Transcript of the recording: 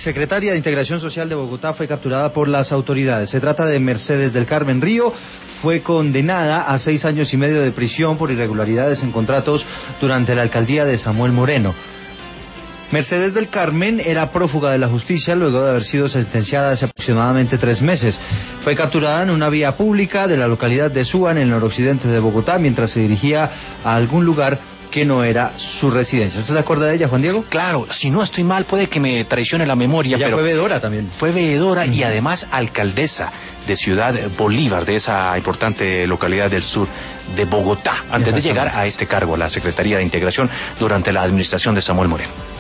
secretaria de Integración Social de Bogotá fue capturada por las autoridades. Se trata de Mercedes del Carmen Río. Fue condenada a 6 años y medio de prisión por irregularidades en contratos durante la alcaldía de Samuel Moreno. Mercedes del Carmen era prófuga de la justicia luego de haber sido sentenciada hace aproximadamente 3 meses. Fue capturada en una vía pública de la localidad de Suba, en el noroccidente de Bogotá, mientras se dirigía a algún lugar que no era su residencia. ¿Usted se acuerda de ella, Juan Diego? Claro, si no estoy mal, puede que me traicione la memoria. Ella pero fue veedora también. Fue veedora y además alcaldesa de Ciudad Bolívar, de esa importante localidad del sur de Bogotá, antes de llegar a este cargo, la Secretaría de Integración, durante la administración de Samuel Moreno.